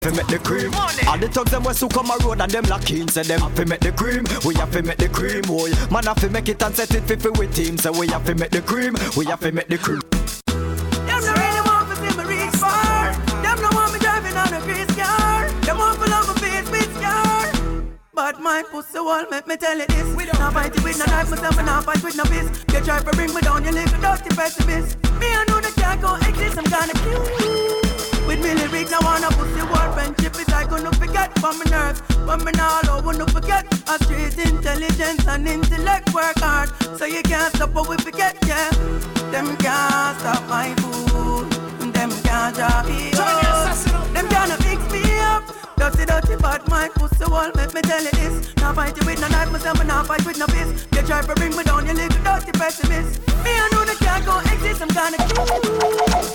fi make the cream. All the thugs them was who come a road and them lock in. Say them have to make the cream. We have to make the cream. Boy, man have to make it and set it fi with team. So we have to make the cream. We have to make the cream. Them no really want to see me reach far. Them no want me driving on a grease car. Them want to love my face with scar. But my pussy wall make me tell you this. Now fight it with no knife, myself and now fight with no fist. You try to bring me down, you little dirty pessimist. Me I know that can't go exist, I'm gonna kill you. With me lyrics, I wanna pussy war. Friendship is I gonna forget from my nerves. But me now I wanna forget. A street intelligence and intellect work hard. So you can't stop what we forget, yeah. Them can't stop my food. Them can't drop me up. Them can't fix me up. Dirty bad mind, pussy wall, make me tell you this. Now fight you with no knife, myself and now fight with no fist. You try to bring me down, you little dirty pessimist. Me I know that can't go exist, I'm gonna kill you.